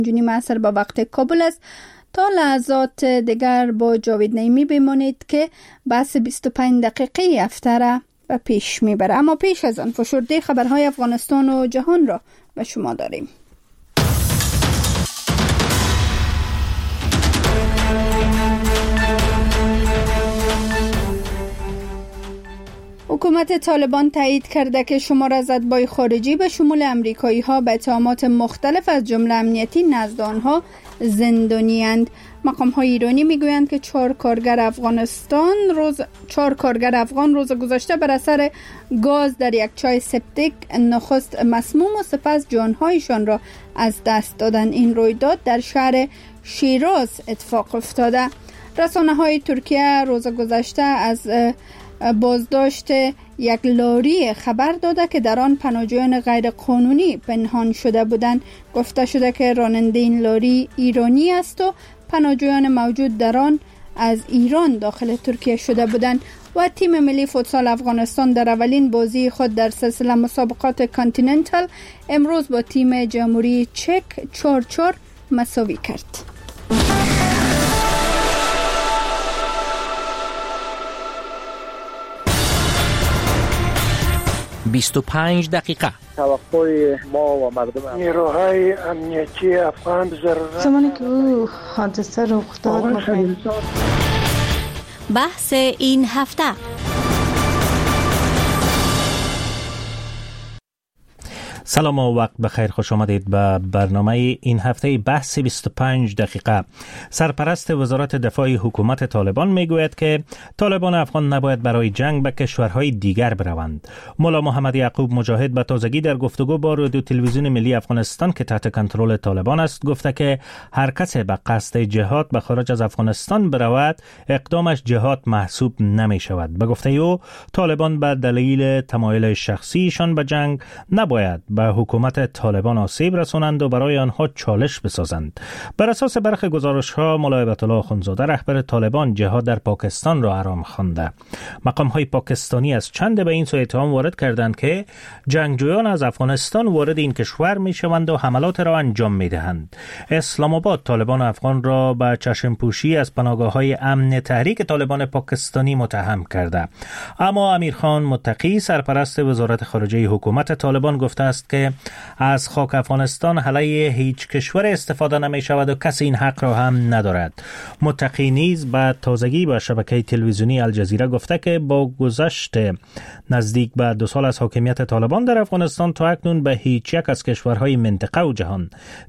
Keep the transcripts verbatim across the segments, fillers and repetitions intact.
جونی معصر با وقت کابل است. تا لحظات دیگر با جاوید نعیمی بمانید که بحث بیست و پنج دقیقه هفته را به پیش میبره. اما پیش از آن فشرده خبرهای افغانستان و جهان را به شما داریم. حکومت طالبان تایید کرده که شمار زدبای خارجی به شمول امریکایی ها به اتهامات مختلف از جمله امنیتی نزد آنها زندانی‌اند. مقام های ایرانی میگویند که چهار کارگر افغانستان روز چهار کارگر افغان روز گذشته بر اثر گاز در یک چای سپتیک نخست مسموم و سپس جانهایشان را از دست دادند. این رویداد در شهر شیراز اتفاق افتاده. رسانه های ترکیه روز گذشته از بازداشت یک لاری خبر داده که در آن پناهجویان غیر قانونی پنهان شده بودند. گفته شده که راننده این لاری ایرانی است و پناهجویان موجود در آن از ایران داخل ترکیه شده بودند. و تیم ملی فوتسال افغانستان در اولین بازی خود در سلسله مسابقات کانتیننتال امروز با تیم جمهوری چک چهار چهار مساوی کرد. بیست و پنج دقیقه. توقع ما و مردم نیروهای امنیتی افغان ضرورت زمانی که او حادثه رخ داد بحث این هفته. سلام و وقت بخیر، خوش آمدید به برنامه این هفته بحث بیست و پنج دقیقه. سرپرست وزارت دفاع حکومت طالبان میگوید که طالبان افغان نباید برای جنگ به کشورهای دیگر بروند. مولا محمد یعقوب مجاهد به تازگی در گفتگو با رادیو تلویزیون ملی افغانستان که تحت کنترل طالبان است گفته که هر کسی به قصد جهاد به خارج از افغانستان برود اقدامش جهاد محسوب نمی شود. به گفته او طالبان به دلیل تمایل شخصیشان به جنگ نباید به حکومت طالبان آسیب رسانند و برای آنها چالش بسازند. بر اساس برخی گزارش‌ها ملا هیبت الله اخوندزاده رهبر طالبان جهاد در پاکستان را حرام خوانده. مقام‌های پاکستانی از چند به این سو اتهام وارد کردند که جنگجویان از افغانستان وارد این کشور می‌شوند و حملات را انجام می‌دهند. اسلام آباد طالبان افغان را به چشم‌پوشی از پناهگاه‌های امن تحریک طالبان پاکستانی متهم کرده. اما امیرخان متقی سرپرست وزارت خارجه حکومت طالبان گفته است که از خاک افغانستان علیه هیچ کشور استفاده نمی شود و کسی این حق را هم ندارد. متقی نیز به تازگی به شبکه تلویزیونی الجزیره گفته که با گذشت نزدیک به دو سال از حاکمیت طالبان در افغانستان تا اکنون به هیچ یک از کشورهای منطقه و جهان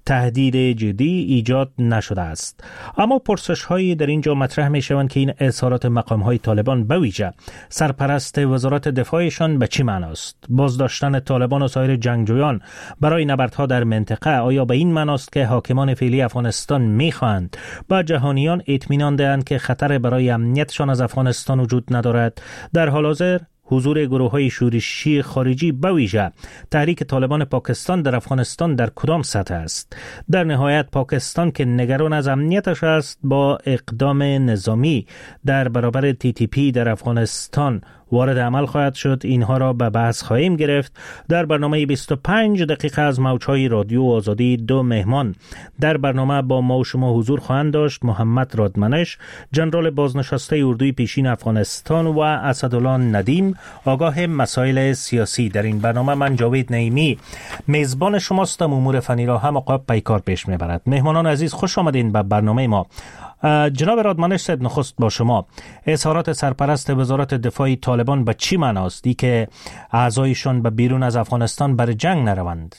تهدید جدی ایجاد نشده است. اما پرسش هایی در اینجا مطرح می شوند که این اظهارات مقام های طالبان به ویژه سرپرست وزارت دفاعشان به چی معناست؟ بازداشتن طالبان و سایر جنگجویان برای نبردها در منطقه آیا به این معناست که حاکمان فعلی افغانستان می‌خواهند با جهانیان اطمینان دهند که خطر برای امنیتشان از افغانستان وجود ندارد؟ در حال حاضر حضور گروه‌های شورشی خارجی به ویژه تحریک طالبان پاکستان در افغانستان در کدام سطح است؟ در نهایت پاکستان که نگران از امنیتش است با اقدام نظامی در برابر تی تی پی در افغانستان وارد عمل خواهد شد. اینها را به بحث خواهیم گرفت. در برنامه بیست و پنج دقیقه از موج‌های رادیو آزادی دو مهمان در برنامه با ما و شما حضور خواهند داشت: محمد رادمنش، جنرال بازنشسته اردوی پیشین افغانستان، و اسدالله ندیم، آگاه مسائل سیاسی. در این برنامه من جاوید نعیمی میزبان شماستم. امور فنی را هم آقا پیکار پیش میبرد. مهمانان عزیز خوش آمدین به برنامه ما. جناب رادمنش صاحب، نخست با شما. اظهارات سرپرست وزارت دفاع طالبان به چی معناست ای که اعضایشان به بیرون از افغانستان بر جنگ نروند؟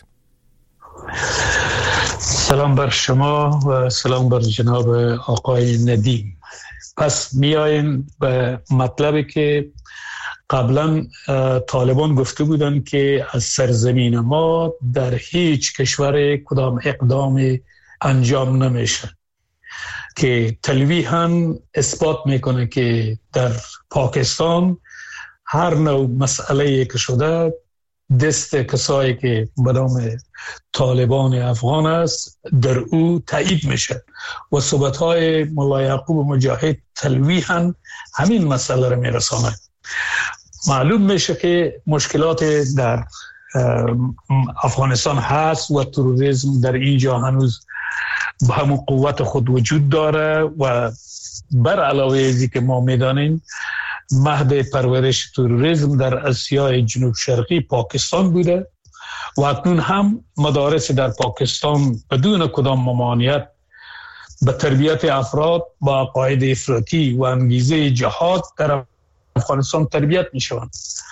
سلام بر شما و سلام بر جناب آقای ندیم. پس میاییم به مطلبی که قبلا طالبان گفته بودن که از سرزمین ما در هیچ کشور کدام اقدام انجام نمیشه، که تلویحاً اثبات میکنه که در پاکستان هر نوع مسئله که شده دست کسایی که به نام طالبان افغان است در او تایید میشه و صحبت‌های مولا یعقوب مجاهد تلویحاً همین مسئله رو میرسانه. معلوم میشه که مشکلات در افغانستان هست و تروریسم در اینجا هنوز به همون قوت خود وجود داره و بر علاوه ازی که ما میدانیم مهد پرورش تروریسم در آسیای جنوب شرقی پاکستان بوده و اکنون هم مدارس در پاکستان بدون کدام ممانعت به تربیت افراد با عقاید افراطی و انگیزه جهاد در افغانستان تربیت می شوند.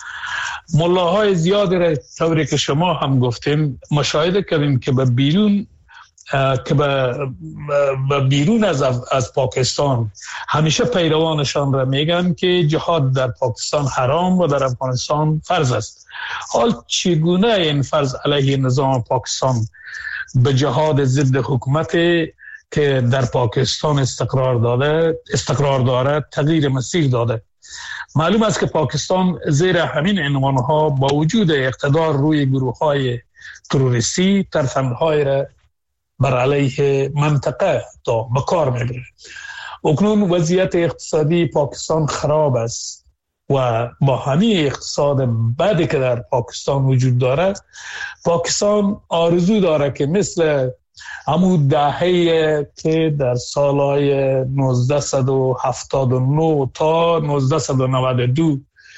ملاهای زیادی را طوری که شما هم گفتیم مشاهده کردیم که به بیرون که به بیرون از از پاکستان همیشه پیروانشان را میگن که جهاد در پاکستان حرام و در افغانستان فرض است. حال چگونه این فرض علیه نظام پاکستان به جهاد ضد حکومت که در پاکستان استقرار داده استقرار داره تغییر مسیر داده؟ معلوم است که پاکستان زیر همین عنوانها با وجود اقتدار روی گروه‌های تروریستی ترفندهای را بر علیه منطقه تا به کار میبره. اکنون وضعیت اقتصادی پاکستان خراب است و با همین اقتصاد بدی که در پاکستان وجود داره پاکستان آرزو داره که مثل همون دهه‌ای که در سالهای نوزده هفتاد و نه تا نوزده نود و دو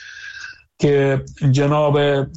که جناب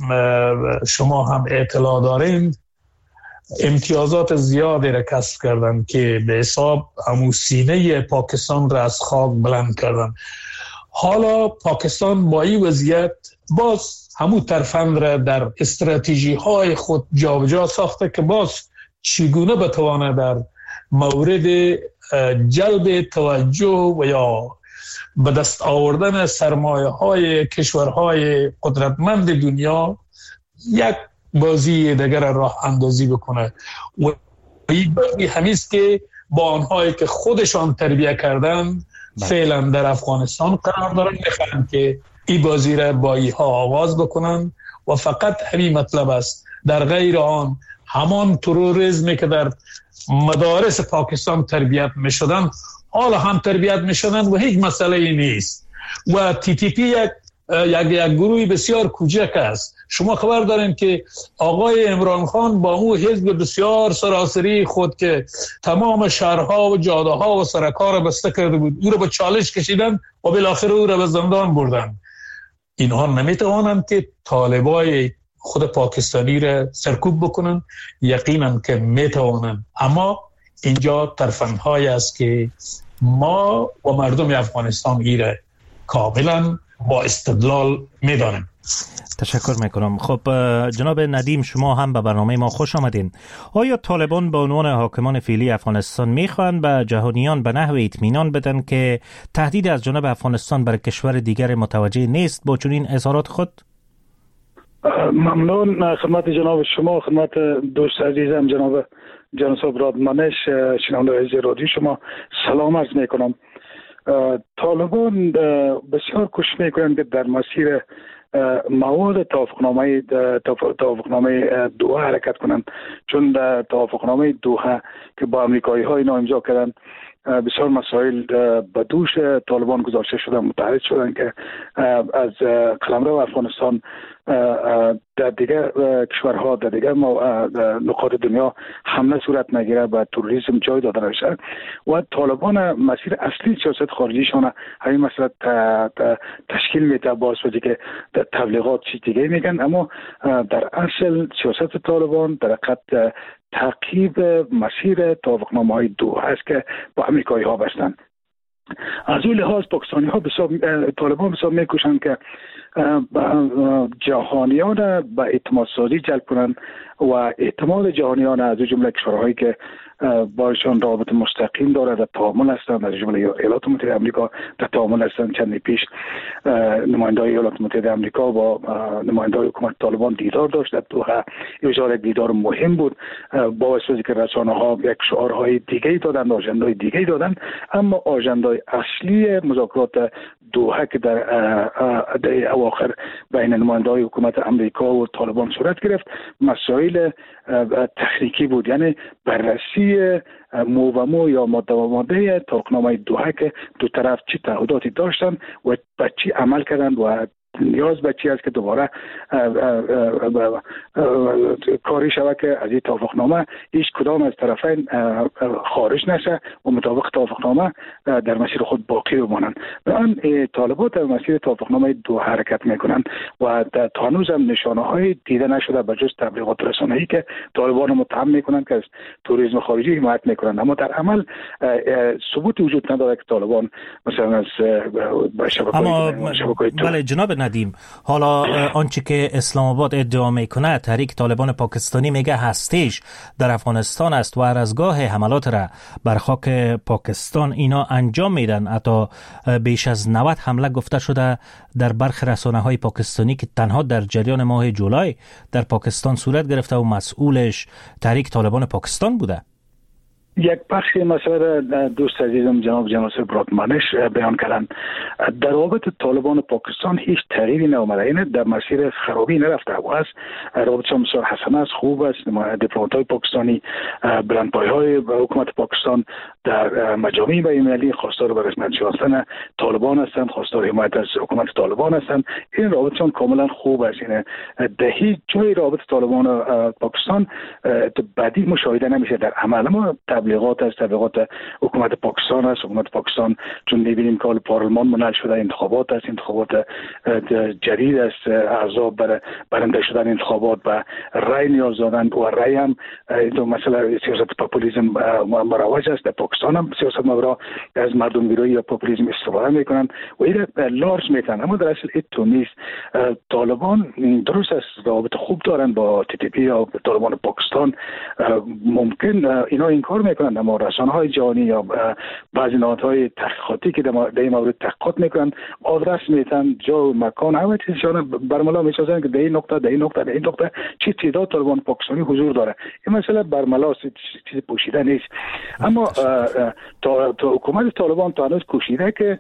شما هم اطلاع دارین امتیازات زیادی را کسب کردن که به حساب همون سینه پاکستان را از خاک بلند کردن. حالا پاکستان با این وضعیت باز همون ترفند را در استراتژی های خود جابجا ساخته که باز چگونه بتوانه در مورد جلب توجه و یا به دست آوردن سرمایه های کشورهای قدرتمند دنیا یک بازی دیگر راه اندازی بکنه و این بازی همیست که با آنهایی که خودشان تربیه کردن فعلا در افغانستان قرار دارن میخوان که این بازی را با اینها آغاز بکنن و فقط همین مطلب است. در غیر آن همان تروریسمی که در مدارس پاکستان تربیت می شدن حالا هم تربیت می شدن و هیچ مسئله ای نیست و تی تی پی یک یک یک گروهی بسیار کوچک است. شما خبر دارین که آقای عمران خان با اون حزب بسیار سراسری خود که تمام شهرها و جاده ها و سرک‌ها را بسته کرده بود او را به چالش کشیدن و بالاخره او را به زندان بردن. اینها نمیتوانند که طالبای خود پاکستانی را سرکوب بکنن؟ یقینا که میتوانند، اما اینجا ترفندهای است که ما و مردم افغانستان ای را کاملا با استدلال میدانیم. تشکر میکنم. خب جناب ندیم شما هم به برنامه ما خوش آمدین. آیا طالبان به عنوان حاکمان فعلی افغانستان میخوان به جهانیان به نحو اطمینان بدن که تهدید از جانب افغانستان بر کشور دیگر متوجه نیست با چنین اظهارات خود؟ ممنون خدمت جناب شما، خدمت دوست عزیزم جناب جناب رادمانش شنونده عزیز رادیو شما سلام عرض میکنم. طالبان بسیار کوشش میکنند که در مسیر مواد توافقنامه توافقنامه دوحه حرکت کنند، چون در توافقنامه دوحه که با امریکایی ها اینا امضا کردن بسیار مسائل به دوش طالبان گذاشته شدن، متعهد شدن که از قلمرو افغانستان در دیگر کشورها در دیگر نقاط دنیا حمله صورت نگیره و تروریسم جای داده نشه و طالبان مسیر اصلی سیاست خارجیشان همین مسئله تشکیل میده باعث بشه که تبلیغات چیز دیگه میگن، اما در اصل سیاست طالبان در حقیقت تعقیب مسیر توافقنامه های دوحه است که با امریکایی ها بستن. از این لحاظ پاکستانی ها بسیار طالبان بسیار میکوشند که جهانیان به اعتماد سازی جلب کنند و اعتماد جهانیان از جمله کشورهایی که باشون رابطه مستقیم داره در تعامل هستند، از جمله ایالات متحده آمریکا در تعامل هستند. چند پیش نماینده‌های ایالات متحده آمریکا با نماینده‌های حکومت طالبان دیدار داشت در دوحه. این دیدار مهم بود، باعث شد که رسانه‌ها یک شعارهای دیگه‌ای دادن، آژندای دیگه‌ای دادن، اما آژندای اصلی مذاکرات دوحه که در در اواخر بین نماینده‌های حکومت آمریکا و طالبان صورت گرفت مسائل تکنیکی بود، یعنی بررسی مو و مو یا ماده و ماده توافقنامه دوحه که دو طرف چه تعهداتی داشتن و به چی عمل کردن و نیاز به چی است که دوباره کاری شود که از این توافقنامه هیچ کدام از طرفین خارج نشه و مطابق توافقنامه در مسیر خود باقی بمانند. الان طالبان در مسیر توافقنامه دو حرکت میکنند و تا هنوز هم نشانه های دیده نشده به جز تبلیغات رسانه‌ای که طالبان متهم میکنند که از توریسم خارجی حمایت میکنند، اما در عمل ثبوت وجود نداره که طالبان مثلا از اما بله جناب ندیم، حالا آنچه که اسلام آباد ادعا میکنه تحریک طالبان پاکستانی میگه هستیش در افغانستان است و هر از گاه حملات را بر خاک پاکستان اینا انجام میدن. حتی بیش از نود حمله گفته شده در برخی رسانه های پاکستانی که تنها در جریان ماه جولای در پاکستان صورت گرفته و مسئولش تحریک طالبان پاکستان بوده. یک بخشی مسئله دوست عزیزم جناب جناسب رادمانش بیان کردن. در رابطه طالبان پاکستان هیچ تغییری نامده، این در مسیر خرابی نرفته و است. رابطه بسیار حسن است، خوب است. دیپلمات‌های پاکستانی، بلندپایه‌های حکومت پاکستان در مجامع بین‌المللی خواستار به رسمیت شناختن طالبان هستند، خواستار حمایت از حکومت طالبان هستند. این رابطه کاملا خوب است. این در هیچ جای رابطه طالبان و پاکستان بدی مشاهده نمیشه در عمل. ما تبلیغات است، تبلیغات حکومت پاکستان است. حکومت پاکستان چون می‌بینیم که پارلمان منعقد شده، انتخابات است، انتخابات جدید است، احزاب برای برنده شدن انتخابات و رای نیاز دارند و رای هم دو مسئله سیاست پاپولیسم مروج است. در پاکستان هم سیاست مبرا از مردم گرایی یا پاپولیسم استفاده میکنند و این لارج میتن. اما در اصل این نیست. طالبان درست است رابطه خوب دارند با تی تی پی یا طالبان پاکستان، ممکن اینا این کار میکنند، اما رسانه‌های جهانی یا بعضی نهادهای تحقیقاتی که در این مورد تحقیقات میکنند آدرس میتن، جا و مکان همه چیزشان برملا میسازن که در این نقطه در این نقطه در این نقطه چی تعداد طالبان پاکستانی حضور داره. این مسئله برملا چیز پوشیده نیست. اما تا حکومت طالبان تا هنوز کوشیده که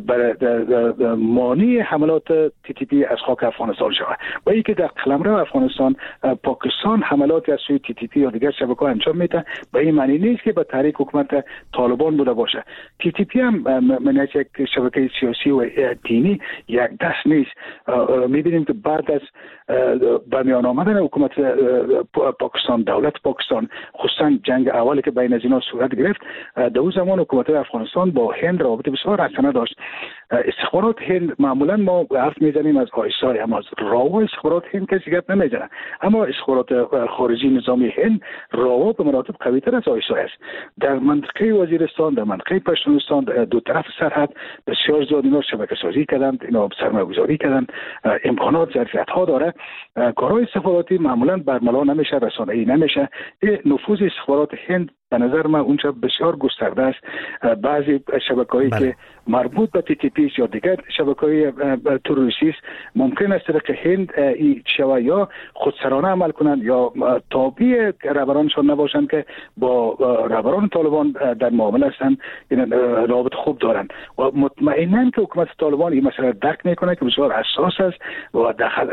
برای مانع حملات تی تی پی از خاک افغانستان شود و اینکه در قلمرو افغانستان پاکستان حملات از سوی تی تی پی یا دیگر شبکه‌ها انجام میده، به این معنی نیست که به تحریک حکومت طالبان بوده باشه. تی تی پی هم من یک شبکه سیاسی و دینی یک دست نیست. میبینیم که بعد از برمیان آمدن حکومت پاکستان، دولت پاکستان، خصوصا جنگ اولی که بین از اینا صورت گرفت، در اون زمان حکومت افغانستان با هند رابطه بسیار حسنه داشت. استخبارات هند معمولا ما حرف میزنیم از آیسای، اما از راو استخبارات هند کسی گپ نمیزنه، اما استخبارات خارجی نظامی هند راو به مراتب قوی تر از آیسای است. در منطقه وزیرستان، در منطقه پشتونستان، دو طرف سرحد بسیار زیاد اینا شبکه سازی کردند، اینا سرمایه گذاری کردند، امکانات ظرفیت ها داره. کارهای استخباراتی معمولا برملا نمیشه، رسانه‌ای نمیشه. نفوذ استخبارات هند به نظر من اونجا بسیار گسترده است. بعضی شبکه‌هایی که مربوط به تی تی پی یا دیگر شبکه‌های تروریستی است ممکن است که هند ای شوا یا خودسرانه عمل کنند یا تابع رهبرانشان نباشند که با رهبران طالبان در معامله هستند. این رابط خوب دارند و مطمئناً که حکومت طالبان این مسئله درک میکنه که بسیار حساس است و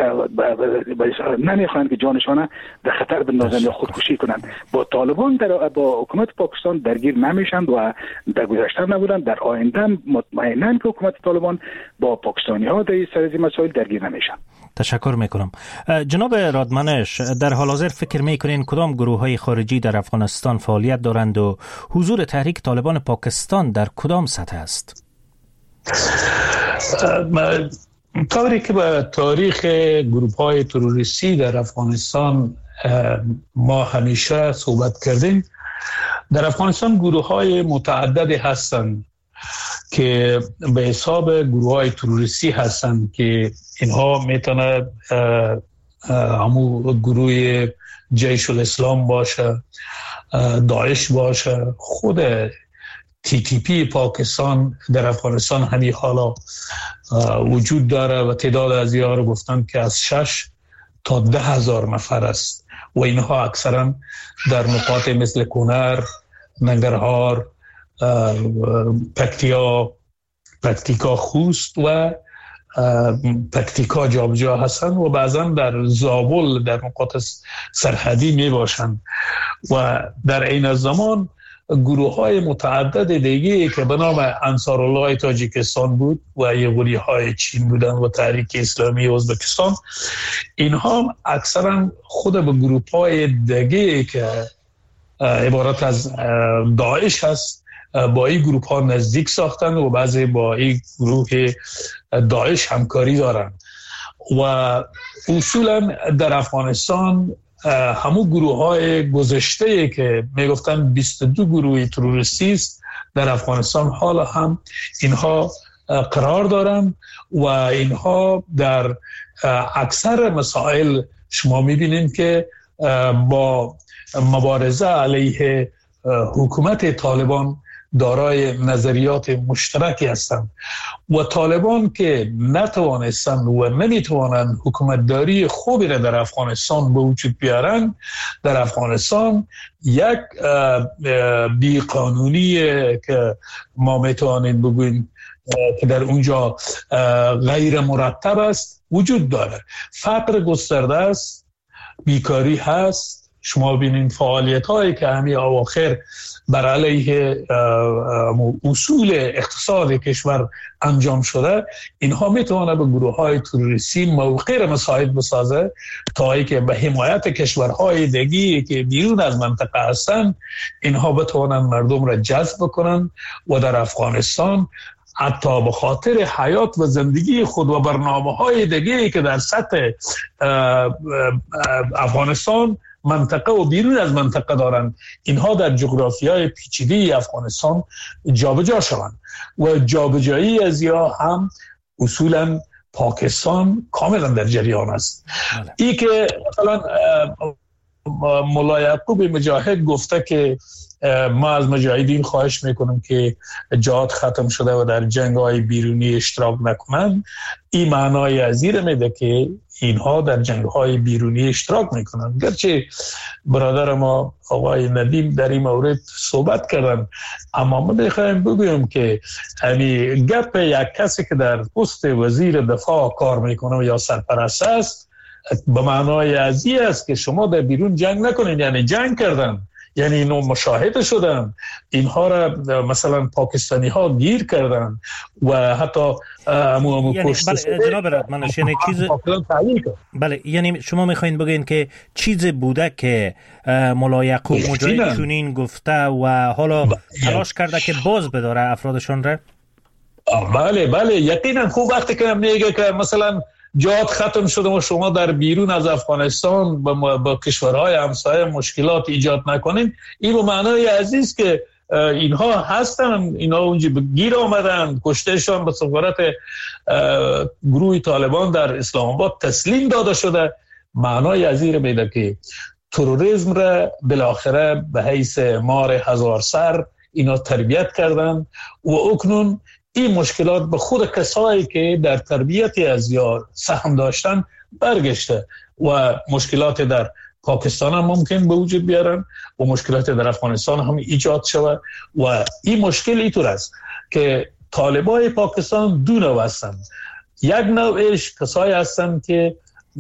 نمیخواهند که جانشان در خطر بندازند یا خودکشی کنند. با طالبان در با حکومت پاکستان درگیر نمیشند و در گذشته نبودند، در آینده مطمئناً که حکومت طالبان با پاکستانی ها در سر از مسائل درگیر نمیشن. تشکر میکنم. جناب رادمانش، در حال حاضر فکر میکنین کدام گروه های خارجی در افغانستان فعالیت دارند و حضور تحریک طالبان پاکستان در کدام سطح است؟ طوری که به تاریخ گروه های تروریستی در افغانستان ما همیشه صحبت کردیم، در افغانستان گروه های متعددی هستند که به حساب گروه های تروریستی هستند که اینها میتونه همون گروه جیش الاسلام باشه، داعش باشه، خود تی تی پی پاکستان در افغانستان همین حالا وجود داره و تعداد از اینها رو گفتن که از شش تا ده هزار نفر است و اینها اکثرا در نقاط مثل کنر، ننگرهار، پکتیا، پکتیکا خوست و پکتیکا جابجا هستند و بعضا در زابل در نقاط سرحدی می باشند و در این زمان گروه های متعدد دیگه که به نام انصار الله تاجیکستان بود و یغوری های چین بودن و تحریک اسلامی ازبکستان، اینها اکثرا خود به گروه های دیگه که عبارت از داعش هست با این گروه ها نزدیک ساختن و بعضی با این گروه داعش همکاری دارن و اصولا در افغانستان همون گروه های گذشته که میگفتن بیست و دو گروه تروریستی است در افغانستان حالا هم اینها قرار دارن و اینها در اکثر مسائل شما میبینید که با مبارزه علیه حکومت طالبان دارای نظریات مشترکی هستند و طالبان که نتوانستند و نمیتوانند حکومتداری خوبی را در افغانستان به وجود بیارن، در افغانستان یک بیقانونی که ما میتوانیم بگوییم که در اونجا غیر مرتب است وجود داره. فقر گسترده است، بیکاری هست. شما ببینید فعالیت هایی که همین اواخر بر علیه اصول اقتصاد کشور انجام شده، اینها میتونه به گروه های تروریستی موقع را مساعد بسازه تا ای که به حمایت کشورهای دیگی که بیرون از منطقه هستند اینها بتوانند مردم را جذب کنند و در افغانستان حتی به خاطر حیات و زندگی خود و برنامه های دیگی که در سطح افغانستان منطقه و بیرون از منطقه دارند، اینها در جغرافیای پیچیده افغانستان جابجا شوند و جابجایی از یا هم اصولا پاکستان کاملا در جریان است. ای که مثلا مولا یعقوب مجاهد گفته که ما از مجاهدین خواهش میکنم که جهاد ختم شده و در جنگ های بیرونی اشتراک نکنند، این معنای ازیر میده که اینها در جنگ های بیرونی اشتراک میکنند. گرچه برادر ما آقای ندیم در این مورد صحبت کردن، اما ما میخوایم بگویم که همین گپ یک کسی که در پست وزیر دفاع کار میکنه یا سرپرست است به معنای ازی است که شما در بیرون جنگ نکنید، یعنی جنگ کردن، یعنی اینو مشاهده شدن، اینها را مثلا پاکستانی ها گیر کردن و حتی امو امو یعنی پشت بله جناب رادمنش یعنی چیز بله یعنی شما میخواین بگین که چیز بوده که مولا یعقوب مجاهد چنین گفته و حالا تلاش کرده که باز بداره افرادشون را؟ بله بله یقینا. خوب وقتی که میگه که مثلا جهاد ختم شده و شما در بیرون از افغانستان با, با کشورهای همسایه مشکلات ایجاد نکنین، این به معنای عزیز که اینها هستن، اینها اونجا گیر آمدن، کشتهشان به سفارت گروه طالبان در اسلام آباد تسلیم داده شده. معنای عزیز میده که تروریسم را بالاخره به حیث مار هزار سر اینا تربیت کردن و اکنون این مشکلات به خود کسایی که در تربیت از یا سهم داشتن برگشته و مشکلات در پاکستان هم ممکن به وجود بیارن و مشکلات در افغانستان هم ایجاد شود و این مشکل اینطور است که طالبای پاکستان دو نوع هستند. یک نوعش کسایی هستند که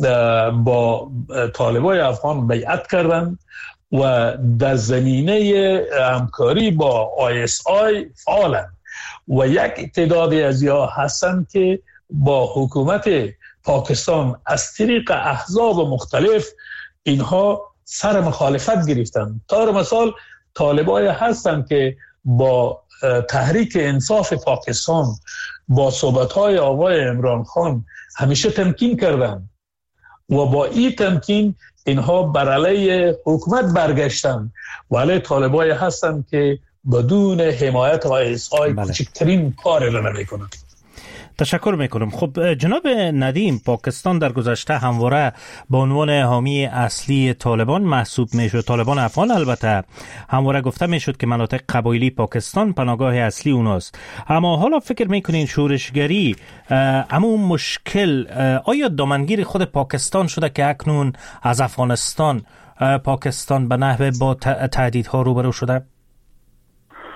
با طالبای افغان بیعت کردن و در زمینه همکاری با آی اس آی فعالن و یک تعدادی از یا هستند که با حکومت پاکستان از طریق احزاب مختلف اینها سر مخالفت گرفتند. طور مثال طالبای هستند که با تحریک انصاف پاکستان با صحبت‌های آقای عمران خان همیشه تمکین کردند و با این تمکین اینها بر علیه حکومت برگشتند، ولی طالبای هستند که بدون حمایت آی اس آی بله. کوچکترین کاری را نمی‌کنند. تشکر میکنم. خب جناب ندیم، پاکستان در گذشته همواره به عنوان حامی اصلی طالبان محسوب میشد، طالبان افغان البته همواره گفته میشد که مناطق قبایلی پاکستان پناهگاه اصلی اوناست، اما حالا فکر میکنین شورشگری اما مشکل آیا دامنگیر خود پاکستان شده که اکنون از افغانستان پاکستان به نحو با تهدیدها روبرو شده؟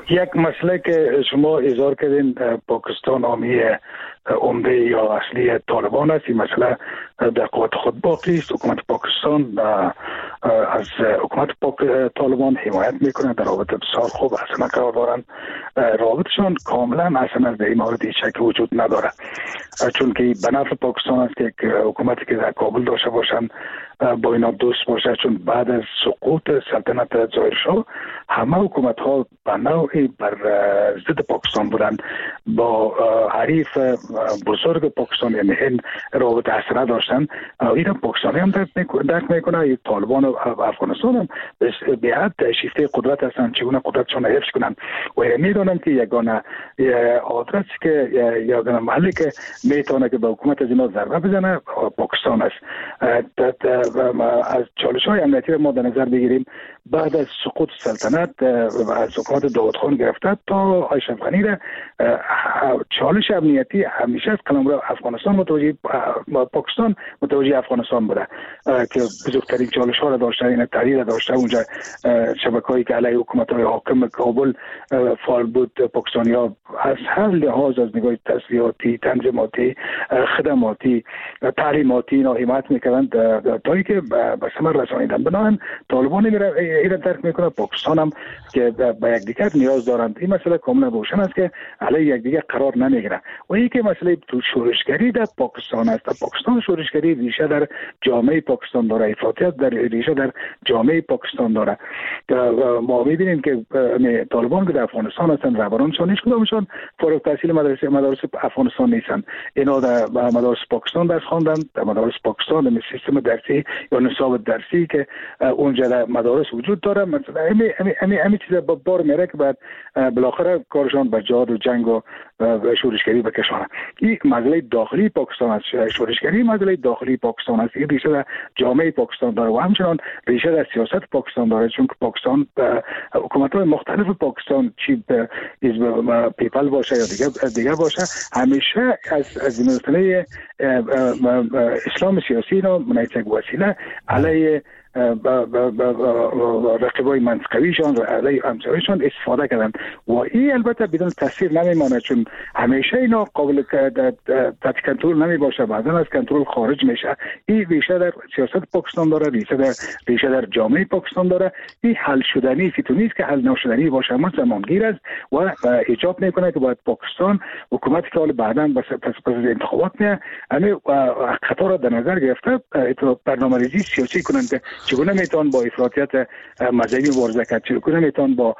یک مسئله که شما اظهار کردین پاکستان حامی عمده یا اصلی طالبان است، این مسئله در قوت خود باقی است. حکومت پاکستان از حکومت پاک طالبان حمایت میکنه، در رابطه بسیار خوب اصلا قرار دارن، رابطشان کاملا اصلا از این مورد شک وجود نداره، چون که به نفع پاکستان است که حکومتی که در کابل داشته باشن با اینا دوست باشه، چون بعد از سقوط سلطنت ظاهرشاه همه حکومت ها به نوعی بر ضد پاکستان بودن، با حریف بزرگ پاکستان یعنی هند رابطه اصلا داشتن. اینا پاکستانی هم درک میکنه، طالبان و افغانستان هم به حد شیفته قدرت هستن، چگونه قدرتشون حفظ کنن و میدونن که یگانه آدرس که یگانه محلی که میتونه که به حکومت از اینا ضربه بزنه پاکستان است. از چالش های امنیتی ما در نظر بگیریم، بعد از سقوط سلطنت از حکومت داود خان گرفته تا اشرف غنی را چالش امنیتی همیشه از قلمرو افغانستان متوجه پاکستان متوجه افغانستان بوده که بزرگترین چالش ها را داشته، این تحریر داشته. اونجا شبکه‌ای که علیه حکومت های حاکم کابل فعال بود، پاکستانی ها از هر لحاظ از نگاه تسلیحاتی، تنظیماتی، خدماتی، تعلیماتی اینا حمایت میکردند تا اینکه به ثمر رسانیدن. بنابراین طالبان میره این درک میکنه، پاکستان هم که به یکدیگر نیاز دارند. این مسئله کاملا روشن است که علیه یکدیگر قرار نمیگیره. و این که مسئله تو شورشگری در پاکستان است. پاکستان شورشگری ریشه در جامعه پاکستان داره، افراطیت در ریشه در جامعه پاکستان داره. ما میبینیم که طالبان که در افغانستان هستن، رهبرانشان هیچ کدامشان فارغ التحصیل مدرسه مدارس افغانستان نیستن. اینا در مدارس پاکستان درس خواندن، در مدارس پاکستان در سیستم درسی یا نصاب درسی که اونجا در مدارس وجود داره، مثلا همین همین همین چیزا با بار میره که بعد بالاخره کارشان به جهاد و جنگ و شورشگری بکشونه. این مسئله داخلی پاکستان است. شورشگری مسئله داخلی پاکستان است. این ریشه در جامعه پاکستان داره و همچنان ریشه در سیاست پاکستان داره، چون که پاکستان حکومت‌های مختلف پاکستان چی حزب پیپل باشه یا دیگه دیگه باشه، همیشه از از مسئله اسلام سیاسی رو منعکس وسیله علیه رقیبای منطقویشان و علیه همسایه‌شان استفاده کردن و این البته بدون تاثیر نمیمانه، چون همیشه اینا قابل تحت کنترل نمی باشه، بعضا از کنترل خارج میشه. این ریشه در سیاست پاکستان داره، ریشه در ریشه در جامعه پاکستان داره. این حل شدنی فیتو نیست که حل نشدنی باشه، اما زمانگیر است و ایجاب میکنه که باید پاکستان حکومتی که حالا بعداً پس پس انتخابات میاد همه خطا را در نظر گرفته برنامه‌ریزی سیاسی کنند که چگونه میتوان با افراطیت مذهبی مبارزه کرد، چگونه میتوان با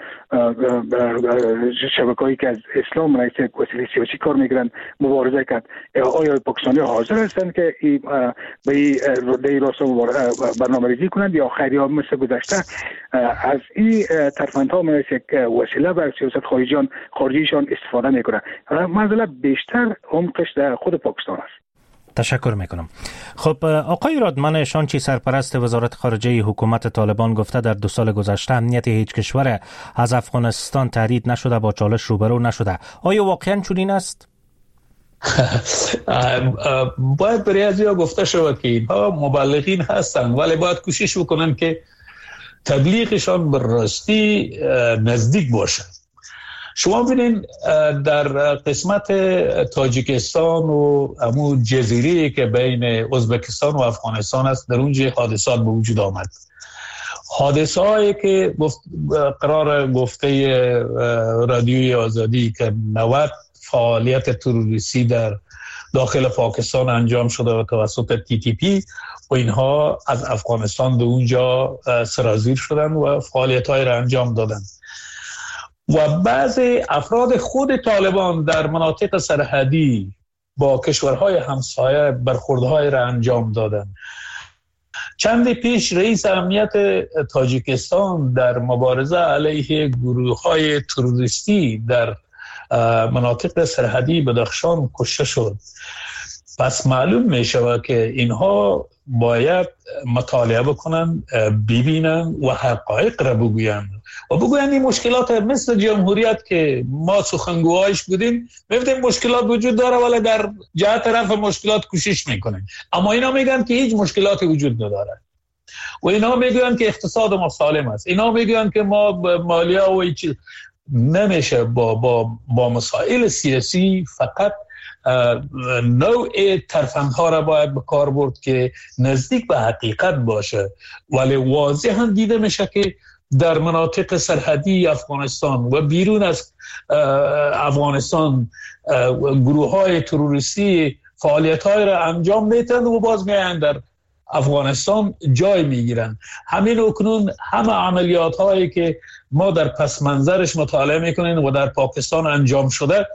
شبکه‌ای که از اسلام منعکس وسیله سیاسی کار میگیرن مبارزه کرد. آیا پاکستانی حاضر هستند که ای به این راستا برنامه‌ریزی کنند یا خیلی ها مثل گذشته از این ترفندها منعکس وسیله بر سیاست خارجیان خارجیشان استفاده میکنند؟ مسئله بیشتر عمقش در خود پاکستان است. تشکر میکنم. خب آقای رادمان شانچی، سرپرست وزارت خارجه حکومت طالبان، گفته در دو سال گذشته امنیت هیچ کشور از افغانستان تهدید نشده، با چالش روبرو نشده. آیا واقعا چنین است؟ باید برای ازیا گفته شود که اینها مبلغین هستند، ولی باید کوشش بکنن که تبلیغشان به راستی نزدیک باشد. شما ببینید در قسمت تاجیکستان و همون جزیره که بین ازبکستان و افغانستان است، در اونجا حادثات به وجود آمد. حادثه هایی که قرار گفته رادیوی آزادی که نود فعالیت تروریستی در داخل پاکستان انجام شده و توسط تی تی پی و اینها از افغانستان به اونجا سرازیر شدن و فعالیت های را انجام دادن. و بعضی افراد خود طالبان در مناطق سرحدی با کشورهای همسایه برخوردهای را انجام دادند. چند پیش رئیس امنیت تاجیکستان در مبارزه علیه گروه‌های تروریستی در مناطق سرحدی بدخشان کشته شد. پس معلوم می شود که اینها باید مطالعه بکنن، ببینن و حقایق را بگویند و بگویند این مشکلات مثل جمهوریت که ما سخنگوهایش بودیم می‌بینیم مشکلات وجود داره، ولی در جهت رفع مشکلات کوشش میکنیم. اما اینا میگن که هیچ مشکلاتی وجود نداره و اینا میگن که اقتصاد ما سالم است، اینا میگن که ما مالیه و چیز. نمیشه با با با مسائل سیاسی فقط نوع ترفندها را باید به کار برد که نزدیک به حقیقت باشه، ولی واضح هم دیده میشه که در مناطق سرحدی افغانستان و بیرون از افغانستان گروه های تروریستی فعالیت های را انجام میتن و باز میان در افغانستان جای میگیرن. همین اکنون همه عملیات هایی که ما در پس منظرش مطالعه میکنیم و در پاکستان انجام شده،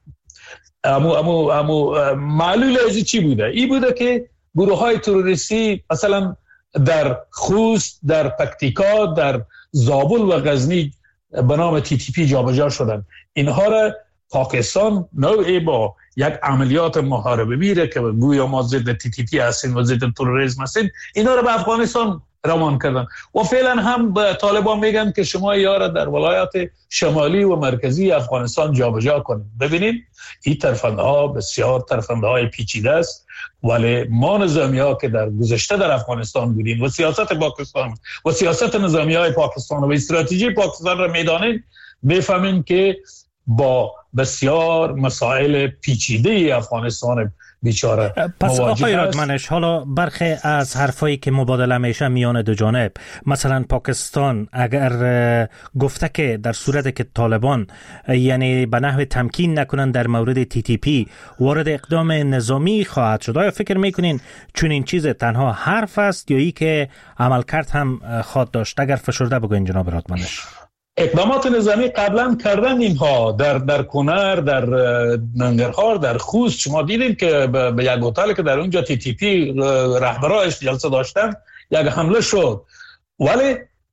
امو امو امو معلول از چی بوده؟ این بوده که گروه های تروریستی مثلا در خوست، در پکتیکا، در زابل و غزنی به نام تی تی پی جابجا شدن. اینها را پاکستان نوعی با یک عملیات محاربه میره که گویا ما ضد تی تی پی هستیم و ضد تروریسم هستیم، اینا را به افغانستان روان کردن و فعلا هم به طالبان میگن که شما یارا در ولایات شمالی و مرکزی افغانستان جابجا کنید. ببینید این ترفندها بسیار ترفندهای پیچیده است، ولی ما نظامی ها که در گذشته در افغانستان بودیم و سیاست پاکستان و سیاست نظامی های پاکستان و استراتژی پاکستان را میدانیم، میفهمیم که با بسیار مسائل پیچیده افغانستان بیچاره پس آقای رادمنش، حالا برخی از حرفایی که مبادله میشه میان دو جانب، مثلا پاکستان اگر گفته که در صورت که طالبان یعنی به نحو تمکین نکنن در مورد تی تی پی وارد اقدام نظامی خواهد شد، آیا فکر میکنین چون این چیز تنها حرف است یا ای که عملکرد هم خواهد داشت؟ اگر فشرده بگوین جناب رادمنش. اقدامات نظامی قبلا کردن اینها در در کنر، در ننگرهار، در خوست. شما دیدیم که به یک هتل که در اونجا تی تی پی رهبراش جلسه داشتن یک حمله شد، ولی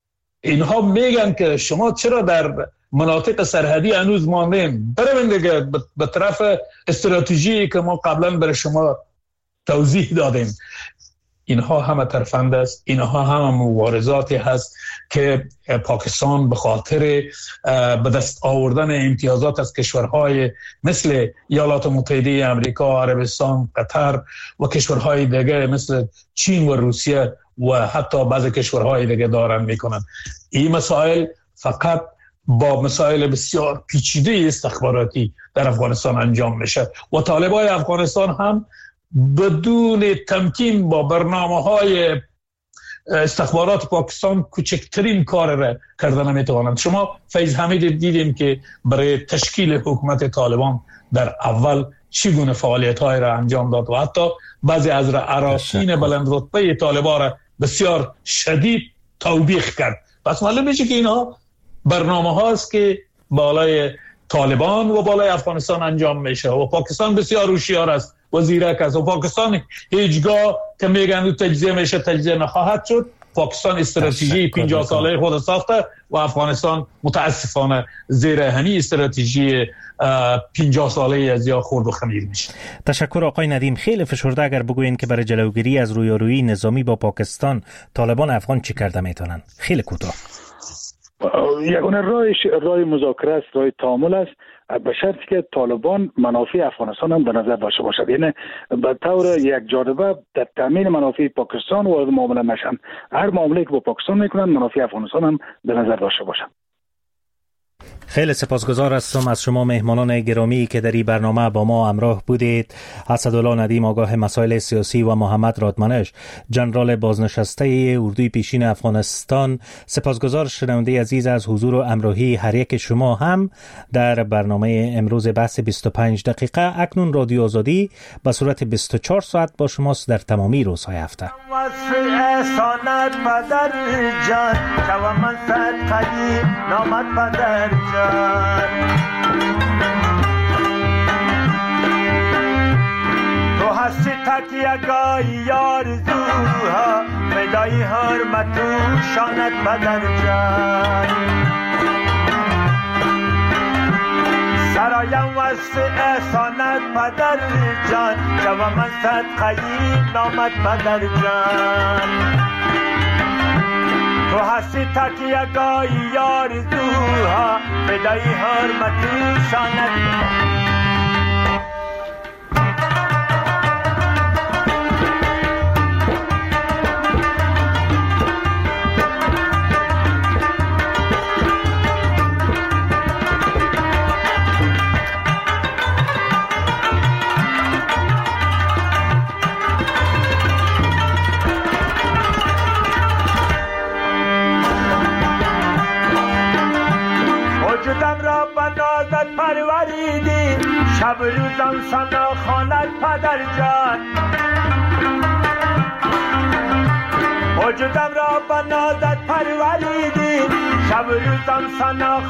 اینها میگن که شما چرا در مناطق سرحدی هنوز ماندین؟ بروین دیگه به طرف استراتژی که ما قبلا برای شما توضیح دادیم. اینها همه ترفند است، اینها همه مبارزاتی هست که پاکستان به خاطر به دست آوردن امتیازات از کشورهای مثل ایالات متحده آمریکا، عربستان، قطر و کشورهای دیگه مثل چین و روسیه و حتی بعضی کشورهای دیگه دارن میکنن. این مسائل فقط با مسائل بسیار پیچیده استخباراتی در افغانستان انجام میشه و طالبای افغانستان هم بدون تمکین با برنامه‌های استخبارات پاکستان کوچکترین کار را کردن نمیتوانند. شما فیض حمید دیدیم که برای تشکیل حکومت طالبان در اول چگونه فعالیت‌های را انجام داد و حتی بعضی از اراکین بلند رتبه طالبان را بسیار شدید توبیخ کرد. پس معلوم میشه که اینا برنامه هاست که بالای طالبان و بالای افغانستان انجام میشه و پاکستان بسیار هوشیار است و زیرک است و پاکستان هیچگاه که میگن تجزیه میشه تجزیه نخواهد شد. پاکستان استراتژی پنجاه ساله خود ساخته و افغانستان متاسفانه زیر همین استراتژی پنجاه ساله از یا خورد و خمیر میشه. تشکر آقای ندیم. خیلی فشرده اگر بگوین که برای جلوگیری از رویارویی نظامی با پاکستان طالبان افغان چی کرده میتونن؟ خیلی کوتاه. یگانه راهش راه مذاکره است، راه تعامل است، به شرطی که طالبان منافع افغانستان هم در نظر داشته باشد. یعنی به طور یک جانبه در تامین منافع پاکستان وارد معامله نشن. هر معامله‌ای که با پاکستان میکنن منافع افغانستان هم در نظر داشته باشن. خیلی سپاسگزار هستم از شما مهمانان گرامی که در این برنامه با ما همراه بودید. اسدالله ندیم آگاه مسائل سیاسی و محمد رادمنش جنرال بازنشسته اردوی پیشین افغانستان. سپاسگزار شنونده عزیز از حضور و همراهی هر یک شما هم در برنامه امروز بحث بیست و پنج دقیقه. اکنون رادیو آزادی به صورت بیست و چهار ساعت با شماست در تمامی روزهای هفته. تو هستی تکیه گاهی یارزوها فدای حرمت و شانت پدر جان سرایم وصف احسانت پدر جان جواب من صدقهی نامت پدر جان تو هستی تکیه گاهی یارزوها فدای حرمت و شانت وجودم را به نازت پروریدی شب روزم سنا خواند پدر جان وجودم را به نازت پروریدی شب روزم سنا